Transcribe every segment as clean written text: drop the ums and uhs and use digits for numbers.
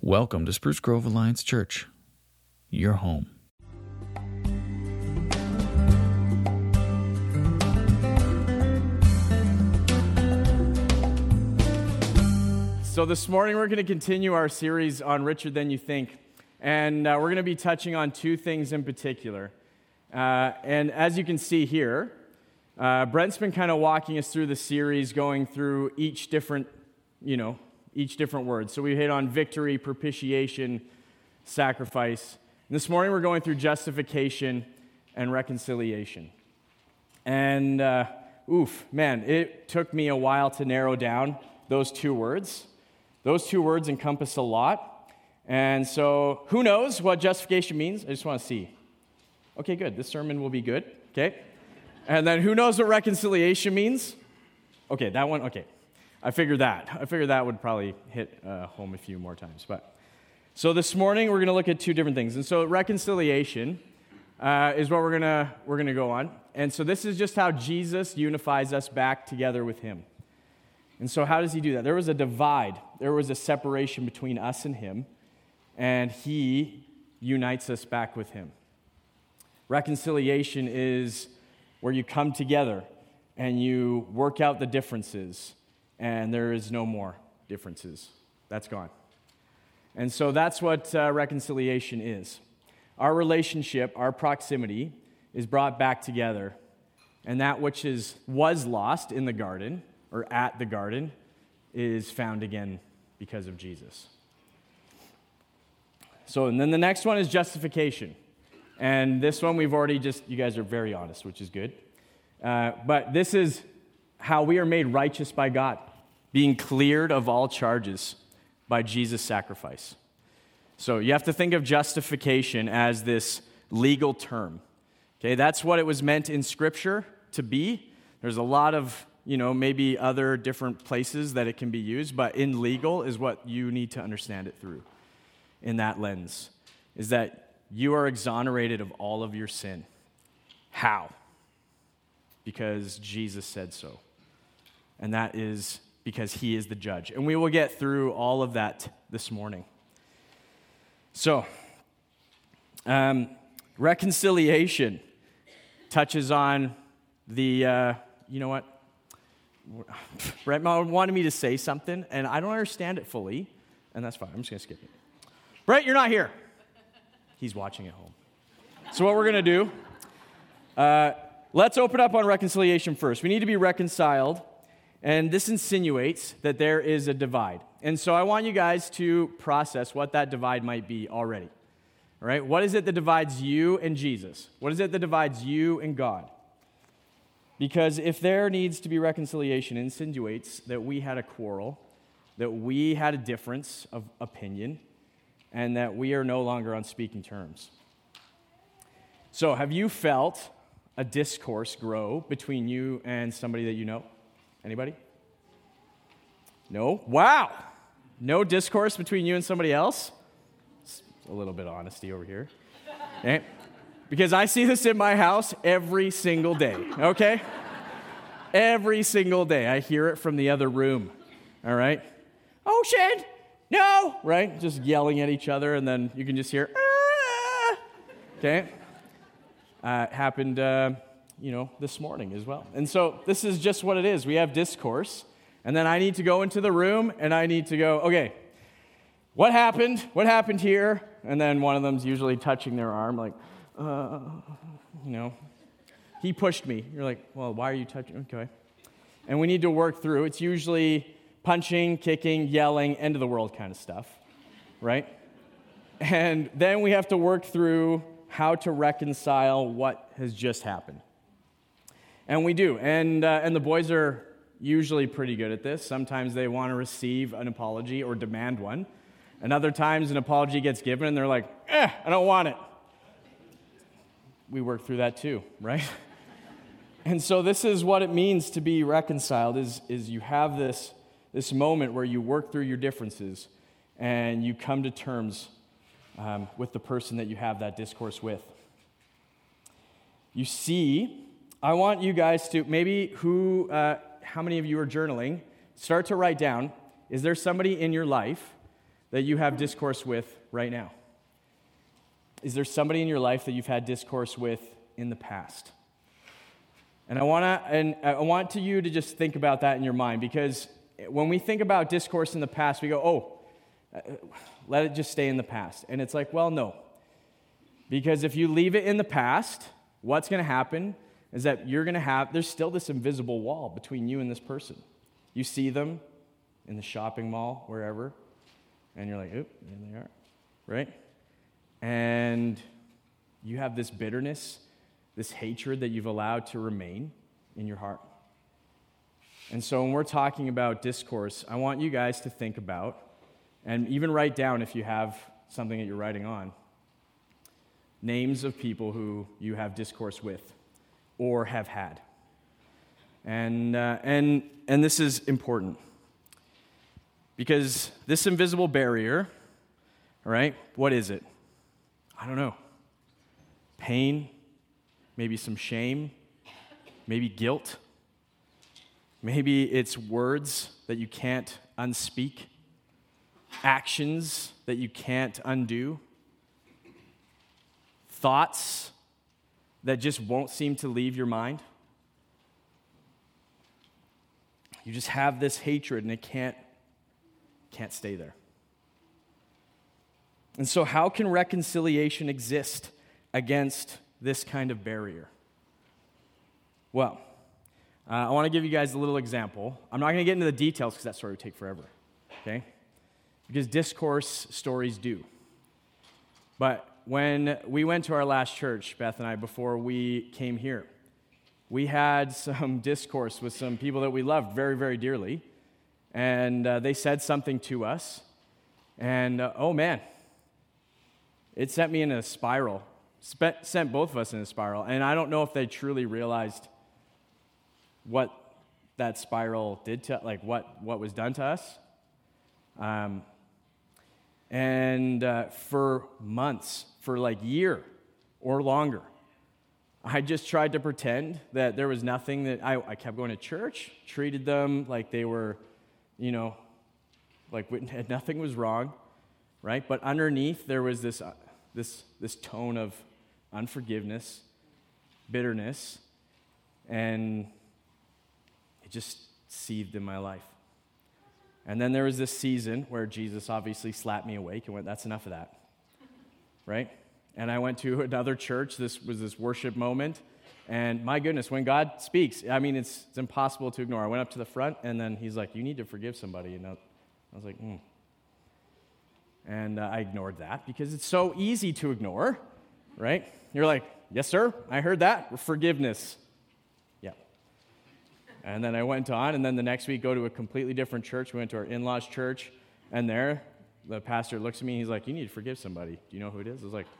Welcome to Spruce Grove Alliance Church, your home. So this morning we're going to continue our series on Richer Than You Think, and we're going to be touching on two things in particular. And as you can see here, Brent's been kind of walking us through the series, going through each different word. So we hit on victory, propitiation, sacrifice. And this morning we're going through justification and reconciliation. And it took me a while to narrow down those two words. Those two words encompass a lot. And so who knows what justification means? I just want to see. Okay, good. This sermon will be good. Okay. And then who knows what reconciliation means? Okay, that one, okay. I figured that would probably hit home a few more times. So this morning we're going to look at two different things. And so reconciliation is what we're going to go on. And so this is just how Jesus unifies us back together with him. And so how does he do that? There was a divide. There was a separation between us and him, and he unites us back with him. Reconciliation is where you come together and you work out the differences, and there is no more differences. That's gone. And so that's what reconciliation is. Our relationship, our proximity, is brought back together, and that which was lost in the garden, or at the garden, is found again because of Jesus. So, and then the next one is justification. And this one we've already you guys are very honest, which is good. But this is how we are made righteous by God, being cleared of all charges by Jesus' sacrifice. So you have to think of justification as this legal term. Okay, that's what it was meant in Scripture to be. There's a lot of, maybe other different places that it can be used, but in legal is what you need to understand it through in that lens, is that you are exonerated of all of your sin. How? Because Jesus said so. And that is because he is the judge. And we will get through all of that this morning. So, reconciliation touches on the, Brett wanted me to say something, and I don't understand it fully, and that's fine. I'm just going to skip it. Brett, you're not here. He's watching at home. So what we're going to do, let's open up on reconciliation first. We need to be reconciled, and this insinuates that there is a divide. And so I want you guys to process what that divide might be already. All right? What is it that divides you and Jesus? What is it that divides you and God? Because if there needs to be reconciliation, it insinuates that we had a quarrel, that we had a difference of opinion, and that we are no longer on speaking terms. So have you felt a discourse grow between you and somebody that you know? Anybody? No? Wow! No discourse between you and somebody else? It's a little bit of honesty over here. Okay? Because I see this in my house every single day, okay? Every single day. I hear it from the other room, all right? Ocean! No! Right? Just yelling at each other, and then you can just hear, ah! Okay? It happened, this morning as well. And so this is just what it is. We have discourse, and then I need to go into the room, and I need to go, okay, what happened? What happened here? And then one of them's usually touching their arm, like, he pushed me. You're like, well, why are you touching? Okay. And we need to work through. It's usually punching, kicking, yelling, end of the world kind of stuff, right? And then we have to work through how to reconcile what has just happened. And we do. And the boys are usually pretty good at this. Sometimes they want to receive an apology or demand one. And other times an apology gets given and they're like, I don't want it. We work through that too, right? And so this is what it means to be reconciled, is you have this moment where you work through your differences and you come to terms with the person that you have that discourse with. You see, I want you guys to, how many of you are journaling? Start to write down, is there somebody in your life that you have discourse with right now? Is there somebody in your life that you've had discourse with in the past? And I want you to just think about that in your mind, because when we think about discourse in the past, we go, let it just stay in the past. And it's like, well, no. Because if you leave it in the past, what's going to happen is that there's still this invisible wall between you and this person. You see them in the shopping mall, wherever, and you're like, oop, there they are, right? And you have this bitterness, this hatred that you've allowed to remain in your heart. And so when we're talking about discourse, I want you guys to think about, and even write down if you have something that you're writing on, names of people who you have discourse with or have had. And this is important, because this invisible barrier, right, what is it? I don't know. Pain, maybe some shame, maybe guilt. Maybe it's words that you can't unspeak, actions that you can't undo, thoughts that just won't seem to leave your mind. You just have this hatred and it can't stay there. And so how can reconciliation exist against this kind of barrier? Well, I want to give you guys a little example. I'm not going to get into the details because that story would take forever, okay? Because discourse stories do. But when we went to our last church, Beth and I, before we came here, we had some discourse with some people that we loved very, very dearly. And they said something to us. And, oh man, it sent me in a spiral. Sent both of us in a spiral. And I don't know if they truly realized what that spiral did to, like what was done to us. For months, for like a year or longer, I just tried to pretend that there was nothing, that I kept going to church, treated them like they were, like nothing was wrong, right? But underneath there was this tone of unforgiveness, bitterness, and it just seethed in my life. And then there was this season where Jesus obviously slapped me awake and went, that's enough of that, right? And I went to another church. This was this worship moment. And my goodness, when God speaks, I mean, it's impossible to ignore. I went up to the front, and then he's like, you need to forgive somebody. And I was like, And I ignored that because it's so easy to ignore, right? You're like, yes, sir, I heard that. Forgiveness. Yeah. And then I went on, and then the next week go to a completely different church. We went to our in-laws' church, and there, the pastor looks at me, and he's like, you need to forgive somebody. Do you know who it is? I was like,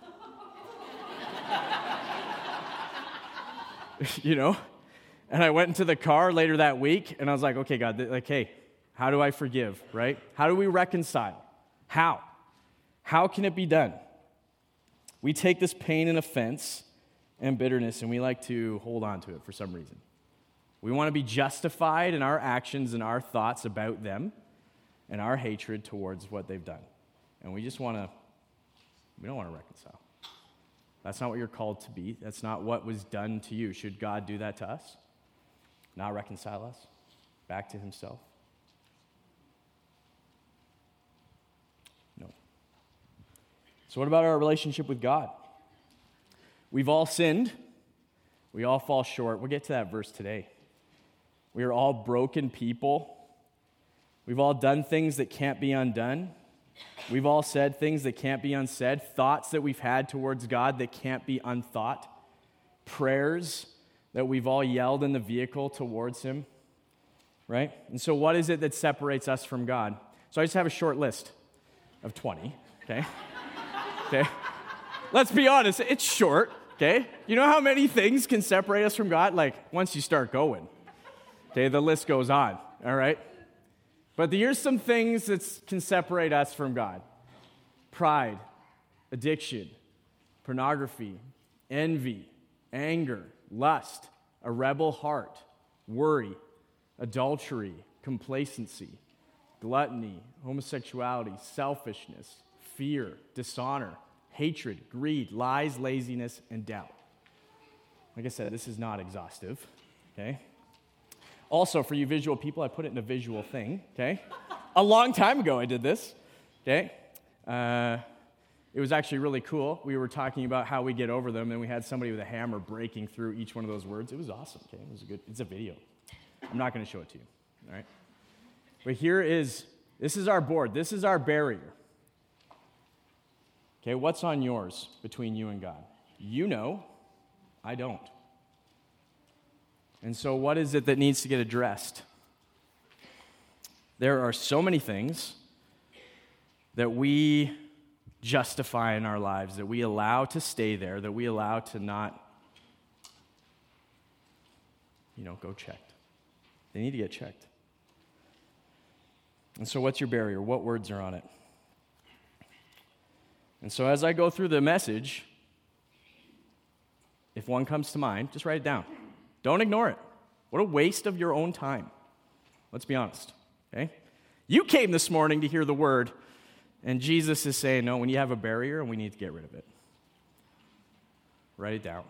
And I went into the car later that week, and I was like, okay, God, hey, how do I forgive, right? How do we reconcile? How? How can it be done? We take this pain and offense and bitterness, and we like to hold on to it for some reason. We want to be justified in our actions and our thoughts about them and our hatred towards what they've done. And we don't want to reconcile. That's not what you're called to be. That's not what was done to you. Should God do that to us? Not reconcile us back to himself? No. So what about our relationship with God? We've all sinned. We all fall short. We'll get to that verse today. We are all broken people. We've all done things that can't be undone. We've all said things that can't be unsaid, thoughts that we've had towards God that can't be unthought, prayers that we've all yelled in the vehicle towards him, right? And so what is it that separates us from God? So I just have a short list of 20, okay? Okay? Let's be honest, it's short, okay? You know how many things can separate us from God? Like, once you start going, okay, the list goes on, all right? But here's some things that can separate us from God. Pride, addiction, pornography, envy, anger, lust, a rebel heart, worry, adultery, complacency, gluttony, homosexuality, selfishness, fear, dishonor, hatred, greed, lies, laziness, and doubt. Like I said, this is not exhaustive, okay? Also, for you visual people, I put it in a visual thing, okay? A long time ago I did this, okay? It was actually really cool. We were talking about how we get over them, and we had somebody with a hammer breaking through each one of those words. It was awesome, okay? It's a video. I'm not going to show it to you, all right? But this is our board. This is our barrier. Okay, what's on yours between you and God? You know, I don't. And so what is it that needs to get addressed? There are so many things that we justify in our lives, that we allow to stay there, that we allow to not, go checked. They need to get checked. And so what's your barrier? What words are on it? And so as I go through the message, if one comes to mind, just write it down. Don't ignore it. What a waste of your own time. Let's be honest, okay? You came this morning to hear the word, and Jesus is saying, no, when you have a barrier, we need to get rid of it. Write it down.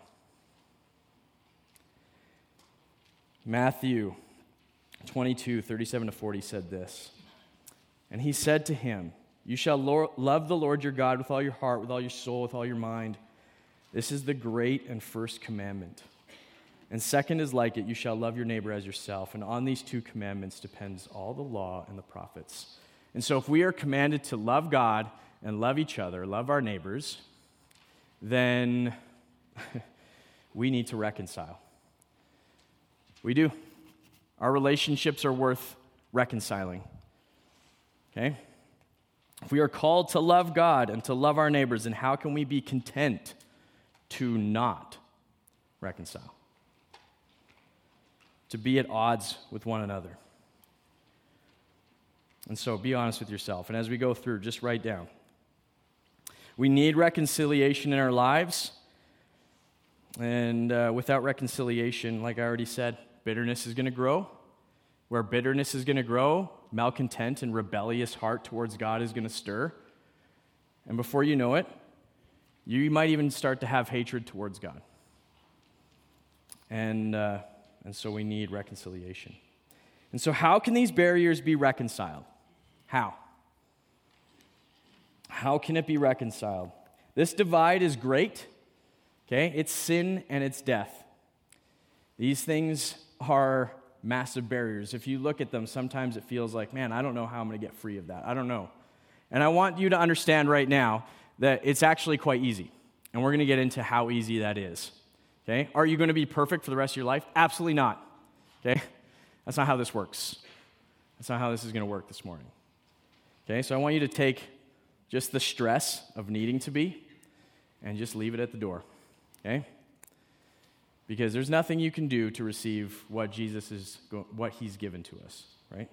Matthew 22:37-40 said this. And he said to him, you shall love the Lord your God with all your heart, with all your soul, with all your mind. This is the great and first commandment. And second is like it, you shall love your neighbor as yourself. And on these two commandments depends all the law and the prophets. And so if we are commanded to love God and love each other, love our neighbors, then we need to reconcile. We do. Our relationships are worth reconciling. Okay? If we are called to love God and to love our neighbors, then how can we be content to not reconcile? To be at odds with one another. And so be honest with yourself. And as we go through, just write down. We need reconciliation in our lives. And without reconciliation, like I already said, bitterness is going to grow. Where bitterness is going to grow, malcontent and rebellious heart towards God is going to stir. And before you know it, you might even start to have hatred towards God. And so we need reconciliation. And so how can these barriers be reconciled? How? How can it be reconciled? This divide is great. Okay? It's sin and it's death. These things are massive barriers. If you look at them, sometimes it feels like, man, I don't know how I'm going to get free of that. I don't know. And I want you to understand right now that it's actually quite easy. And we're going to get into how easy that is. Okay? Are you going to be perfect for the rest of your life? Absolutely not. Okay? That's not how this works. That's not how this is going to work this morning. Okay? So I want you to take just the stress of needing to be and just leave it at the door. Okay? Because there's nothing you can do to receive what what he's given to us, right?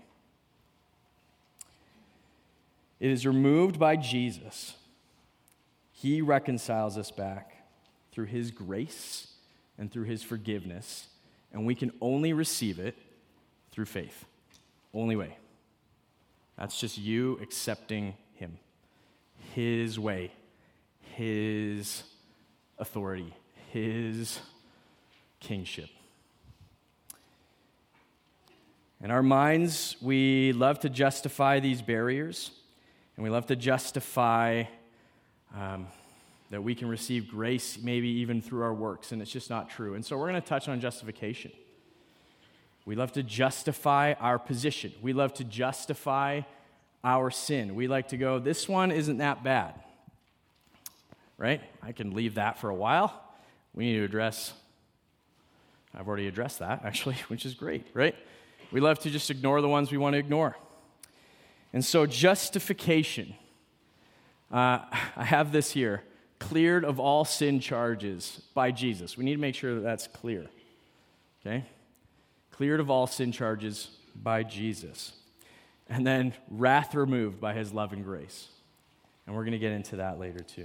It is removed by Jesus. He reconciles us back through his grace and through his forgiveness, and we can only receive it through faith. Only way. That's just you accepting him, his way, his authority, his kingship. In our minds, we love to justify these barriers, and we love to justify that we can receive grace maybe even through our works, and it's just not true. And so we're going to touch on justification. We love to justify our position. We love to justify our sin. We like to go, this one isn't that bad, right? I can leave that for a while. We need to address, I've already addressed that, actually, which is great, right? We love to just ignore the ones we want to ignore. And so justification, I have this here, cleared of all sin charges by Jesus. We need to make sure that that's clear, okay? Cleared of all sin charges by Jesus. And then wrath removed by his love and grace. And we're going to get into that later too.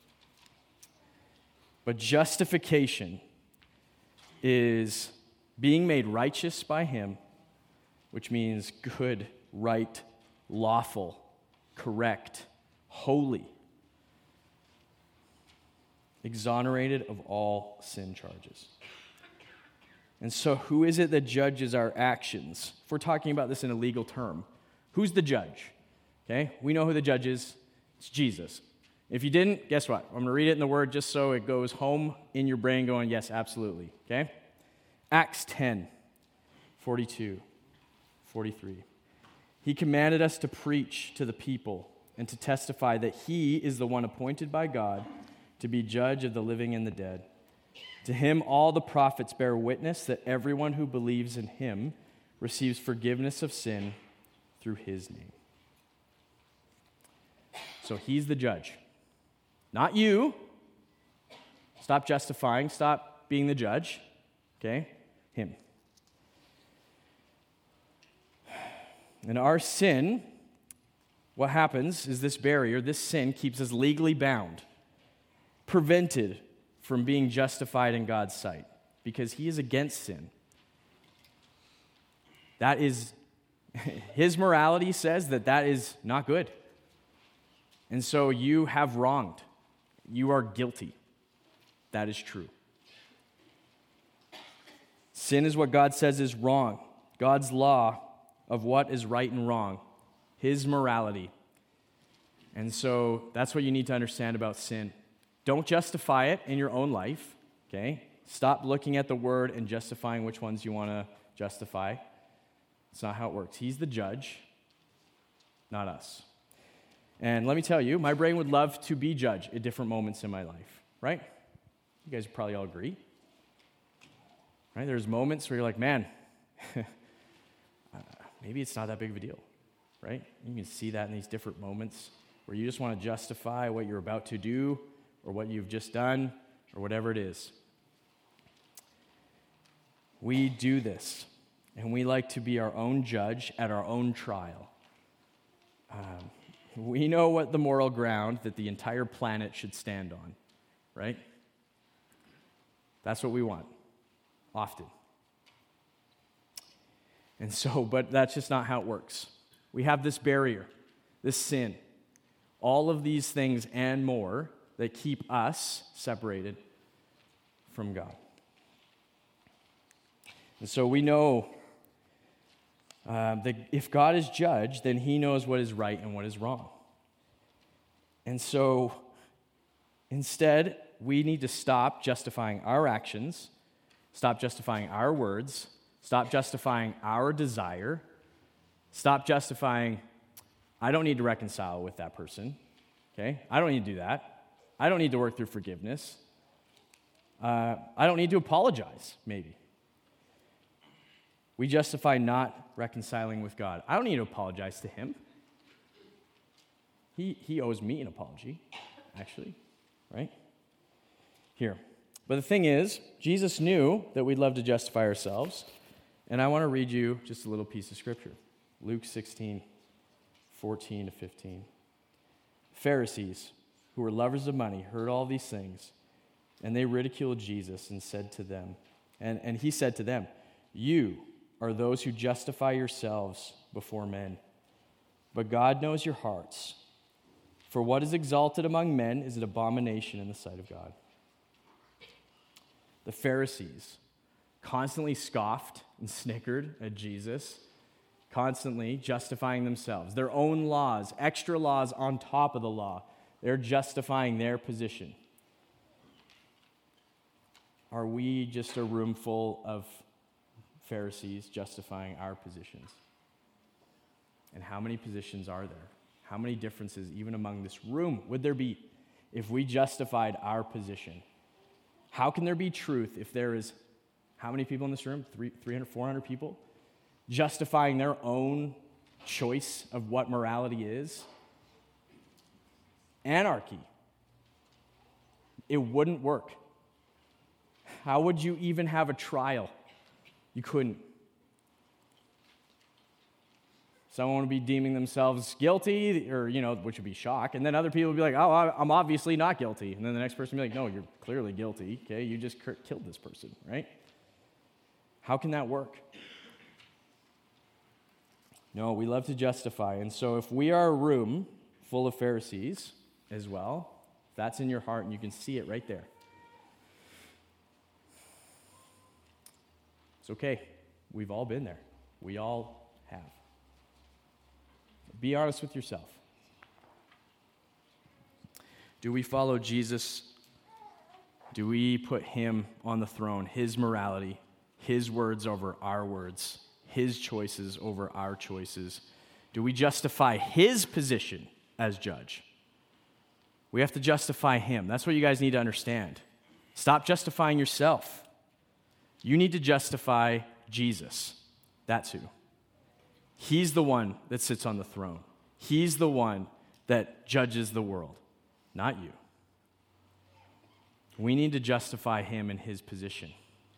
But justification is being made righteous by him, which means good, right, lawful, correct, holy, exonerated of all sin charges. And so who is it that judges our actions? If we're talking about this in a legal term, who's the judge? Okay, we know who the judge is. It's Jesus. If you didn't, guess what? I'm going to read it in the Word just so it goes home in your brain going, yes, absolutely. Okay? Acts 10, 42, 43. He commanded us to preach to the people and to testify that he is the one appointed by God to be judge of the living and the dead. To him all the prophets bear witness that everyone who believes in him receives forgiveness of sin through his name. So he's the judge. Not you. Stop justifying. Stop being the judge. Okay? Him. And our sin, what happens is this barrier, this sin keeps us legally bound, prevented from being justified in God's sight, because he is against sin. That is, his morality says that is not good. And so you have wronged. You are guilty. That is true. Sin is what God says is wrong. God's law of what is right and wrong. His morality. And so that's what you need to understand about sin. Don't justify it in your own life, okay? Stop looking at the word and justifying which ones you want to justify. It's not how it works. He's the judge, not us. And let me tell you, my brain would love to be judge at different moments in my life, right? You guys probably all agree. Right? There's moments where you're like, man, maybe it's not that big of a deal, right? You can see that in these different moments where you just want to justify what you're about to do or what you've just done or whatever it is. We do this, and we like to be our own judge at our own trial. We know what the moral ground that the entire planet should stand on, right? That's what we want, often. And so, but that's just not how it works. We have this barrier, this sin, all of these things and more that keep us separated from God. And so we know that if God is judge, then he knows what is right and what is wrong. And so instead, we need to stop justifying our actions, stop justifying our words, stop justifying our desire, stop justifying, I don't need to reconcile with that person, okay? I don't need to do that. I don't need to work through forgiveness. I don't need to apologize, maybe. We justify not reconciling with God. I don't need to apologize to him. He owes me an apology, actually, right? Here. But the thing is, Jesus knew that we'd love to justify ourselves, and I want to read you just a little piece of scripture. Luke 16, 14 to 15. Pharisees, who were lovers of money, heard all these things, and they ridiculed Jesus and said to them, and he said to them, "You are those who justify yourselves before men, but God knows your hearts. For what is exalted among men is an abomination in the sight of God." The Pharisees constantly scoffed and snickered at Jesus, constantly justifying themselves, their own laws, extra laws on top of the law. They're justifying their position. Are we just a room full of Pharisees justifying our positions? And how many positions are there? How many differences, even among this room, would there be if we justified our position? How can there be truth if there is, how many people in this room? 300, 400 people? Justifying their own choice of what morality is? Anarchy. It wouldn't work. How would you even have a trial? You couldn't. Someone would be deeming themselves guilty, or, which would be shock. And then other people would be like, oh, I'm obviously not guilty. And then the next person would be like, no, you're clearly guilty. Okay, you just killed this person, right? How can that work? No, we love to justify. And so if we are a room full of Pharisees as well, if that's in your heart and you can see it right there, it's okay. We've all been there. We all have. Be honest with yourself. Do we follow Jesus? Do we put him on the throne, his morality, his words over our words, his choices over our choices? Do we justify his position as judge? We have to justify him. That's what you guys need to understand. Stop justifying yourself. You need to justify Jesus. That's who. He's the one that sits on the throne. He's the one that judges the world, not you. We need to justify him in his position.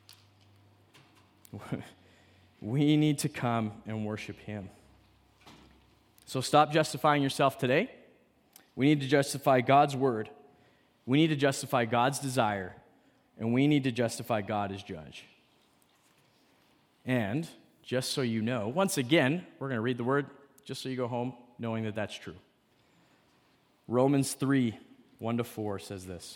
We need to come and worship him. So stop justifying yourself today. We need to justify God's word. We need to justify God's desire. And we need to justify God as judge. And just so you know, once again, we're going to read the word just so you go home knowing that that's true. Romans 3, 1-4 says this.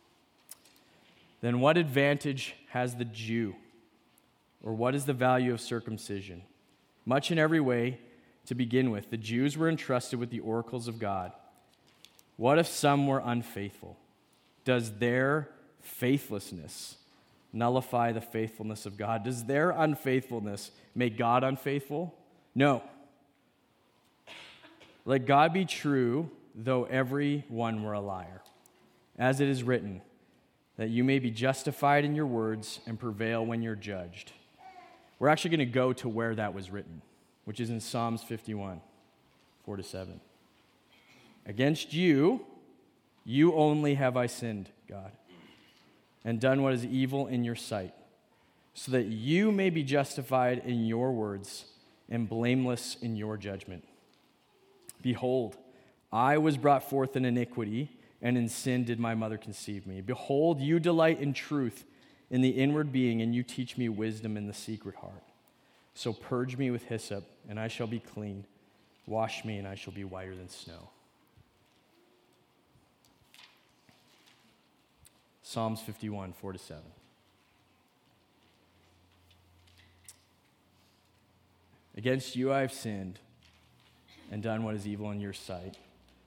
Then what advantage has the Jew? Or what is the value of circumcision? Much in every way, to begin with, the Jews were entrusted with the oracles of God. What if some were unfaithful? Does their faithlessness nullify the faithfulness of God? Does their unfaithfulness make God unfaithful? No. Let God be true, though every one were a liar. As it is written, that you may be justified in your words and prevail when you're judged. We're actually going to go to where that was written, which is in Psalms 51, 4-7. Against you only have I sinned, God, and done what is evil in your sight, so that you may be justified in your words and blameless in your judgment. Behold, I was brought forth in iniquity, and in sin did my mother conceive me. Behold, you delight in truth in the inward being, and you teach me wisdom in the secret heart. So purge me with hyssop, and I shall be clean. Wash me, and I shall be whiter than snow. Psalms 51, 4-7. Against you I have sinned and done what is evil in your sight,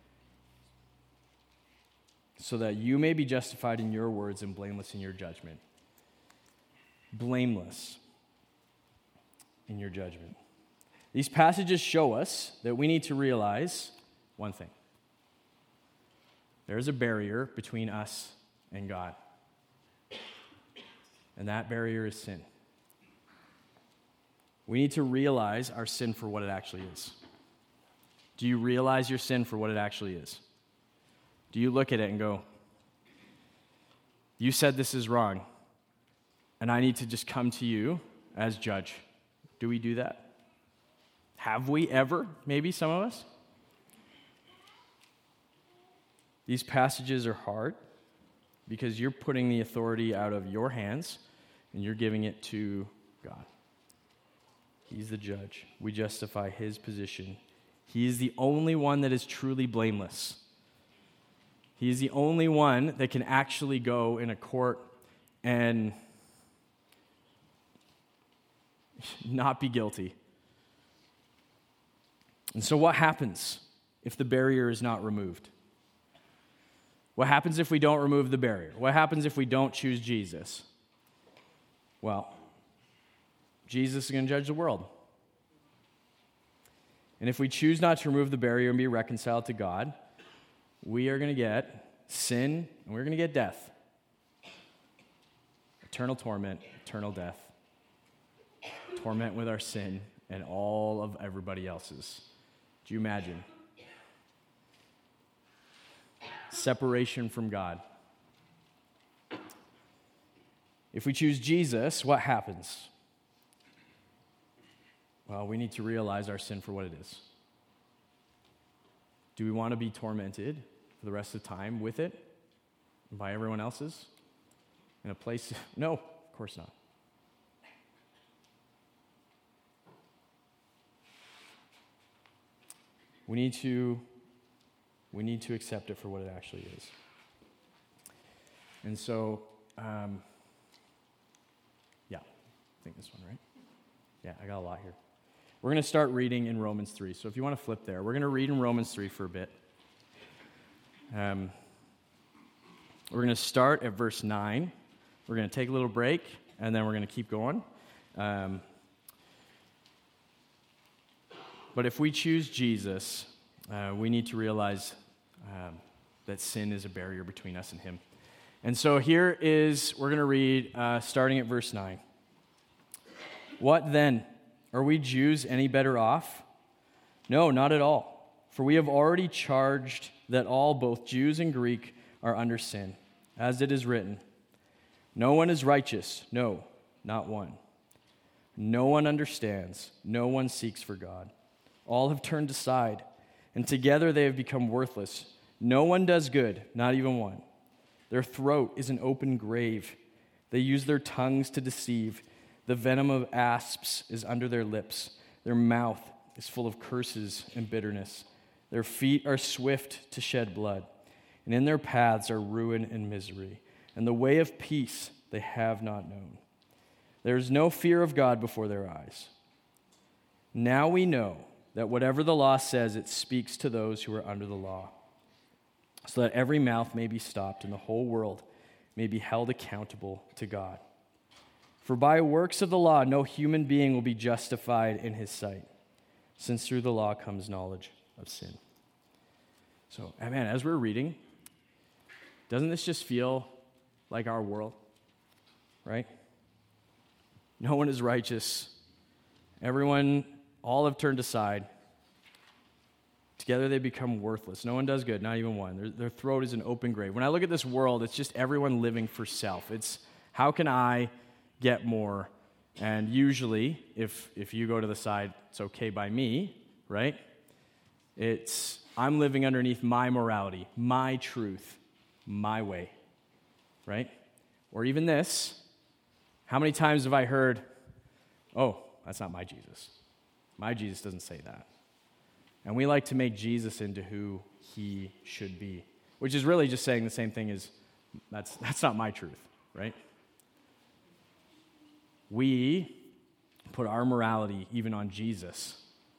so that you may be justified in your words and blameless in your judgment. Blameless in your judgment. These passages show us that we need to realize one thing. There is a barrier between us and God. And that barrier is sin. We need to realize our sin for what it actually is. Do you realize your sin for what it actually is? Do you look at it and go, you said this is wrong, and I need to just come to you as judge? Do we do that? Have we ever? Maybe some of us? These passages are hard because you're putting the authority out of your hands and you're giving it to God. He's the judge. We justify his position. He is the only one that is truly blameless. He is the only one that can actually go in a court and not be guilty. And so what happens if the barrier is not removed? What happens if we don't remove the barrier? What happens if we don't choose Jesus? Well, Jesus is going to judge the world. And if we choose not to remove the barrier and be reconciled to God, we are going to get sin, and we're going to get death. Eternal torment, eternal death. Torment with our sin and all of everybody else's. Do you imagine? Separation from God. If we choose Jesus, what happens? Well, we need to realize our sin for what it is. Do we want to be tormented for the rest of the time with it by everyone else's? In a place? No, of course not. We need to accept it for what it actually is. And so, I think this one, right? Yeah, I got a lot here. We're going to start reading in Romans 3. So if you want to flip there, we're going to read in Romans 3 for a bit. We're going to start at verse 9. We're going to take a little break, and then we're going to keep going. But if we choose Jesus, we need to realize that sin is a barrier between us and him. And so we're going to read starting at verse 9. What then? Are we Jews any better off? No, not at all. For we have already charged that all, both Jews and Greek, are under sin, as it is written, no one is righteous, no, not one. No one understands, no one seeks for God. All have turned aside, and together they have become worthless. No one does good, not even one. Their throat is an open grave. They use their tongues to deceive. The venom of asps is under their lips. Their mouth is full of curses and bitterness. Their feet are swift to shed blood, and in their paths are ruin and misery. And the way of peace they have not known. There is no fear of God before their eyes. Now we know that whatever the law says, it speaks to those who are under the law, so that every mouth may be stopped and the whole world may be held accountable to God. For by works of the law, no human being will be justified in his sight, since through the law comes knowledge of sin. So, man, as we're reading, doesn't this just feel like our world, right? No one is righteous. Everyone, all have turned aside. Together they become worthless. No one does good, not even one. Their throat is an open grave. When I look at this world, it's just everyone living for self. It's how can I get more? And usually, if you go to the side, it's okay by me, right? It's I'm living underneath my morality, my truth, my way, right? Or even this, how many times have I heard, oh, that's not my Jesus. My Jesus doesn't say that. And we like to make Jesus into who he should be, which is really just saying the same thing as, that's not my truth, right? We put our morality even on Jesus.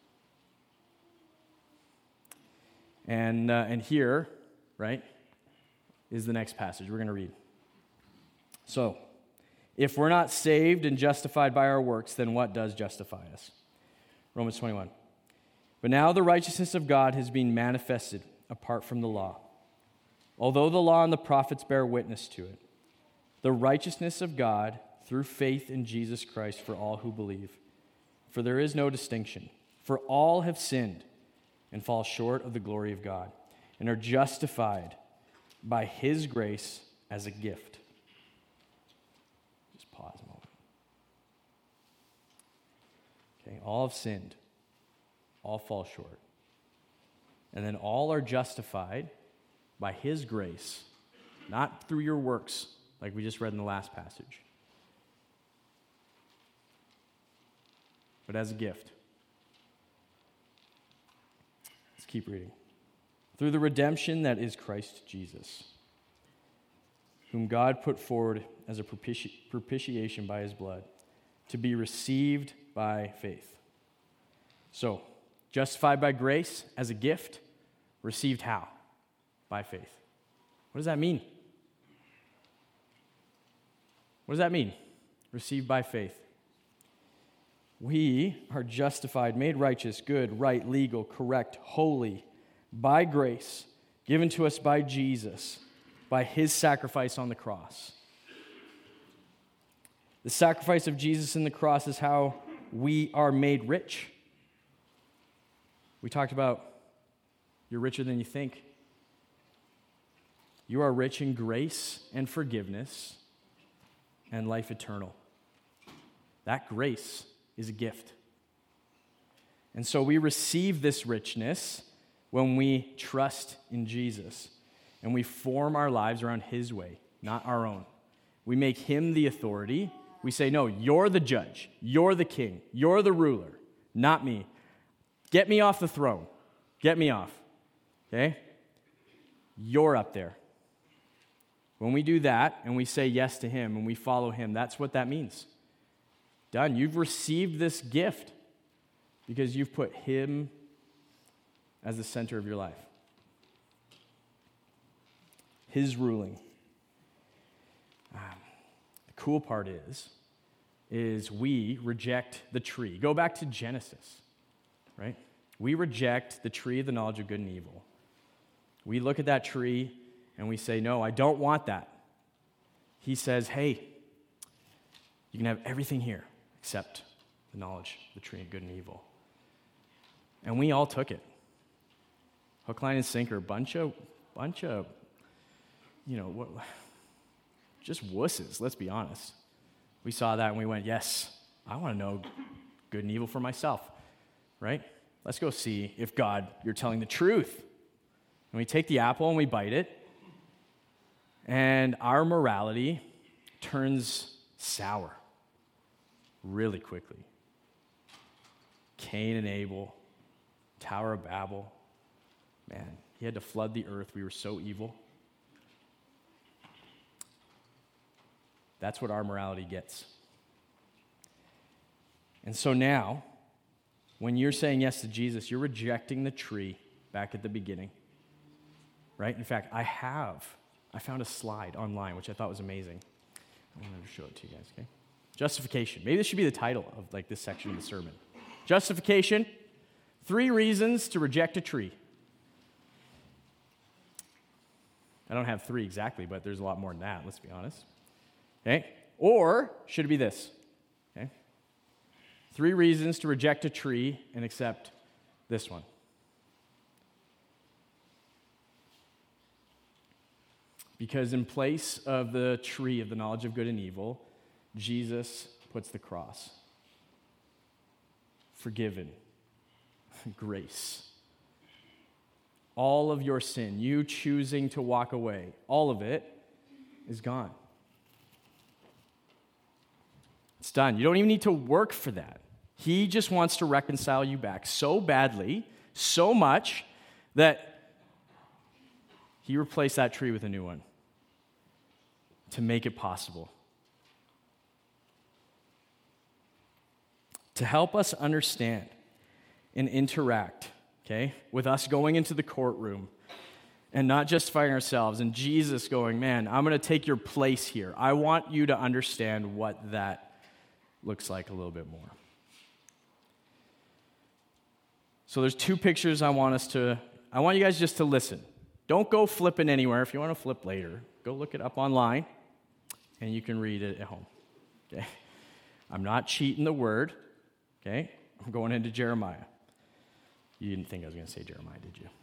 And here, right, is the next passage we're going to read. So, if we're not saved and justified by our works, then what does justify us? Romans 21. But now the righteousness of God has been manifested apart from the law. Although the law and the prophets bear witness to it, the righteousness of God through faith in Jesus Christ for all who believe. For there is no distinction. For all have sinned and fall short of the glory of God, and are justified by his grace as a gift. Just pause a moment. Okay, all have sinned. All fall short. And then all are justified by his grace, not through your works, like we just read in the last passage, but as a gift. Let's keep reading. Through the redemption that is Christ Jesus, whom God put forward as a propitiation by his blood, to be received by faith. So, justified by grace as a gift, received how? By faith. What does that mean? What does that mean? Received by faith. We are justified, made righteous, good, right, legal, correct, holy, by grace, given to us by Jesus, by his sacrifice on the cross. The sacrifice of Jesus in the cross is how we are made rich. We talked about you're richer than you think. You are rich in grace and forgiveness and life eternal. That grace is a gift. And so we receive this richness when we trust in Jesus and we form our lives around his way, not our own. We make him the authority. We say, no, you're the judge, you're the king, you're the ruler, not me. Get me off the throne. Get me off. Okay? You're up there. When we do that and we say yes to him and we follow him, that's what that means. Done. You've received this gift because you've put him as the center of your life. His ruling. The cool part is we reject the tree. Go back to Genesis, right? We reject the tree of the knowledge of good and evil. We look at that tree and we say, no, I don't want that. He says, hey, you can have everything here except the knowledge of the tree of good and evil. And we all took it. Hook, line, and sinker, bunch of, just wusses, let's be honest. We saw that and we went, yes, I want to know good and evil for myself, right? Let's go see if God, you're telling the truth. And we take the apple and we bite it, and our morality turns sour really quickly. Cain and Abel, Tower of Babel, man, he had to flood the earth. We were so evil. That's what our morality gets. And so now, when you're saying yes to Jesus, you're rejecting the tree back at the beginning, right? In fact, I found a slide online, which I thought was amazing. I'm going to show it to you guys, okay? Justification. Maybe this should be the title of this section of the sermon. Justification, 3 reasons to reject a tree. I don't have 3 exactly, but there's a lot more than that, let's be honest. Okay? Or should it be this? Okay? 3 reasons to reject a tree and accept this one. Because in place of the tree of the knowledge of good and evil, Jesus puts the cross. Forgiven. Grace. All of your sin, you choosing to walk away, all of it is gone. It's done. You don't even need to work for that. He just wants to reconcile you back so badly, so much, that he replaced that tree with a new one to make it possible. To help us understand and interact, okay, with us going into the courtroom and not justifying ourselves, and Jesus going, man, I'm going to take your place here. I want you to understand what that looks like a little bit more. So there's 2 pictures I want you guys just to listen. Don't go flipping anywhere. If you want to flip later, go look it up online, and you can read it at home. Okay? I'm not cheating the word. Okay? I'm going into Jeremiah. You didn't think I was going to say Jeremiah, did you?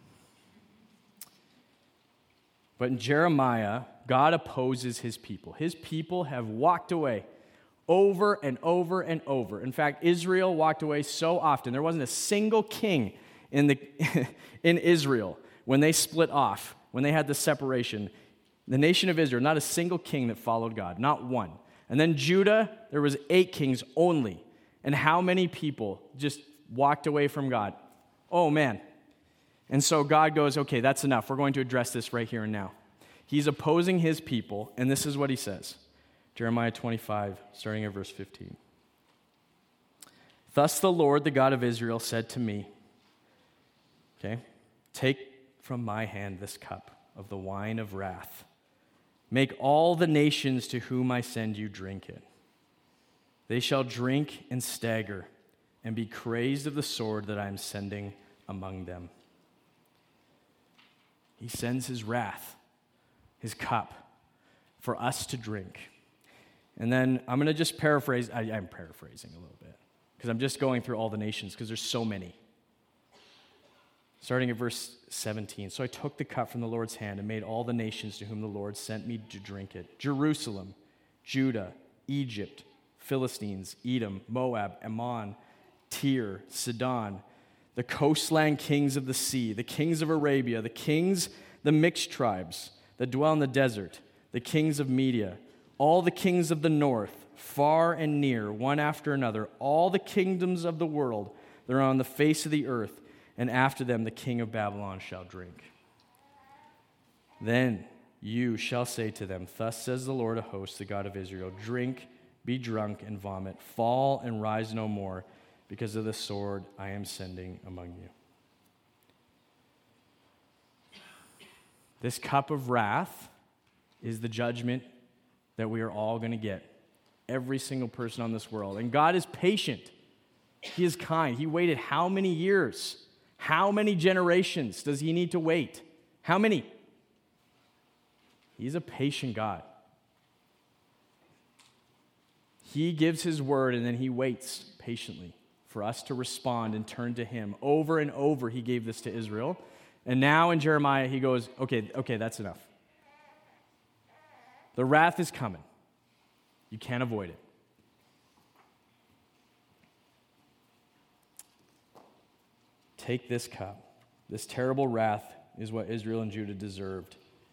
But in Jeremiah, God opposes his people. His people have walked away over and over and over. In fact, Israel walked away so often. There wasn't a single king in Israel when they split off, when they had the separation. The nation of Israel, not a single king that followed God, not one. And then Judah, there was 8 kings only. And how many people just walked away from God? Oh, man. And so God goes, okay, that's enough. We're going to address this right here and now. He's opposing his people, and this is what he says. Jeremiah 25, starting at verse 15. Thus the Lord, the God of Israel, said to me, okay, take from my hand this cup of the wine of wrath. Make all the nations to whom I send you drink it. They shall drink and stagger and be crazed of the sword that I am sending among them. He sends his wrath, his cup, for us to drink. And then I'm going to just paraphrase. I'm paraphrasing a little bit because I'm just going through all the nations because there's so many. Starting at verse 17. So I took the cup from the Lord's hand and made all the nations to whom the Lord sent me to drink it. Jerusalem, Judah, Egypt, Philistines, Edom, Moab, Ammon, Tyre, Sidon, the coastland kings of the sea, the kings of Arabia, the mixed tribes that dwell in the desert, the kings of Media, all the kings of the north, far and near, one after another, all the kingdoms of the world that are on the face of the earth, and after them the king of Babylon shall drink. Then you shall say to them, thus says the Lord of hosts, the God of Israel, drink, be drunk, and vomit, fall and rise no more, because of the sword I am sending among you. This cup of wrath is the judgment that we are all going to get. Every single person on this world. And God is patient. He is kind. He waited how many years? How many generations does he need to wait? How many? He's a patient God. He gives his word and then he waits patiently for us to respond and turn to him. Over and over he gave this to Israel. And now in Jeremiah he goes, okay, that's enough. The wrath is coming. You can't avoid it. Take this cup. This terrible wrath is what Israel and Judah deserved,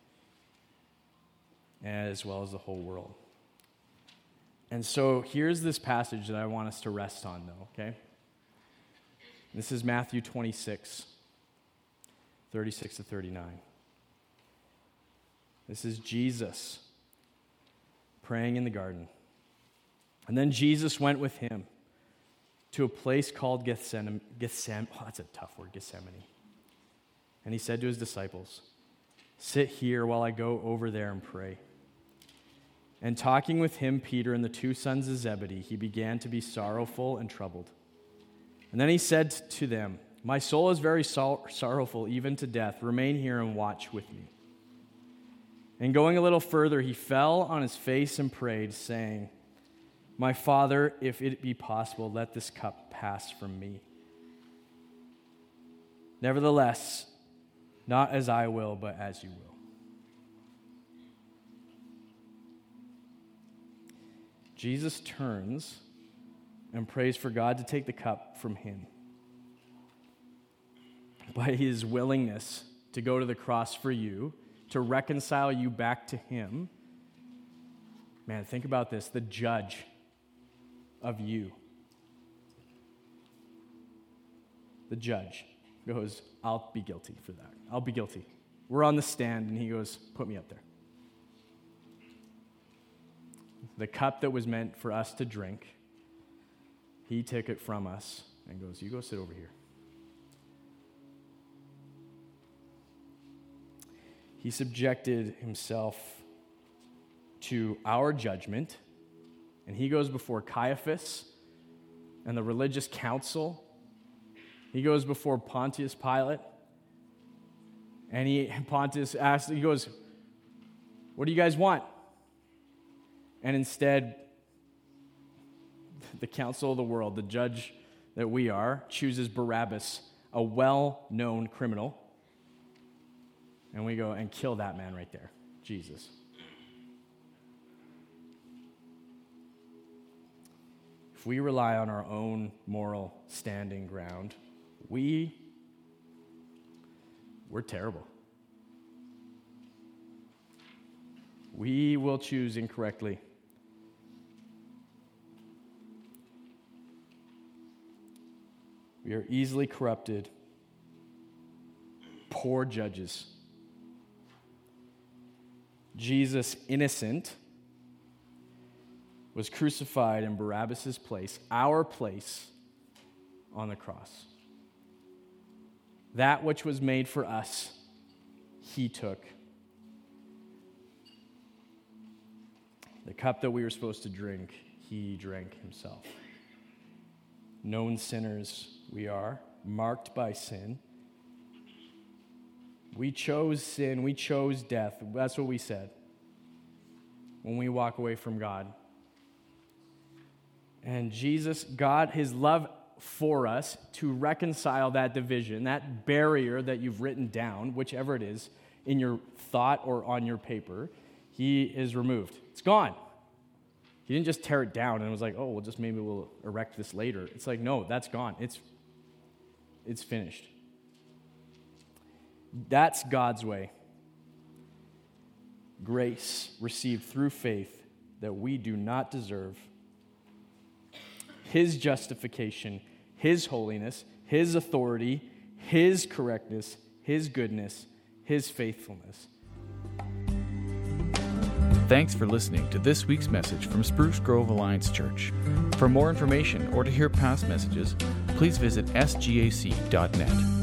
as well as the whole world. And so here's this passage that I want us to rest on, though, okay? This is Matthew 26, 36 to 39. This is Jesus praying in the garden. And then Jesus went with him to a place called Gethsemane. Oh, that's a tough word, Gethsemane. And he said to his disciples, sit here while I go over there and pray. And talking with him, Peter and the two sons of Zebedee, he began to be sorrowful and troubled. And then he said to them, my soul is very sorrowful, even to death. Remain here and watch with me. And going a little further, he fell on his face and prayed, saying, my Father, if it be possible, let this cup pass from me. Nevertheless, not as I will, but as you will. Jesus turns and prays for God to take the cup from him. By his willingness to go to the cross for you, to reconcile you back to him. Man, think about this, the judge of you. The judge goes, I'll be guilty for that. I'll be guilty. We're on the stand, and he goes, put me up there. The cup that was meant for us to drink, he took it from us and goes, you go sit over here. He subjected himself to our judgment, and he goes before Caiaphas and the religious council. He goes before Pontius Pilate, and Pontius asks, he goes, what do you guys want? And instead, the council of the world, the judge that we are, chooses Barabbas, a well-known criminal. And we go and kill that man right there, Jesus. If we rely on our own moral standing ground, we're terrible. We will choose incorrectly. We are easily corrupted, poor judges. Jesus, innocent, was crucified in Barabbas' place, our place, on the cross. That which was made for us, he took. The cup that we were supposed to drink, he drank himself. Known sinners we are, marked by sin. We chose sin, we chose death. That's what we said when we walk away from God. And Jesus, God, his love for us to reconcile that division, that barrier that you've written down, whichever it is, in your thought or on your paper, he is removed. It's gone. He didn't just tear it down and was like, oh, well, just maybe we'll erect this later. It's like, no, that's gone. It's finished. That's God's way. Grace received through faith that we do not deserve. His justification, his holiness, his authority, His correctness, His goodness, His faithfulness. Thanks for listening to this week's message from Spruce Grove Alliance Church. For more information or to hear past messages, please visit sgac.net.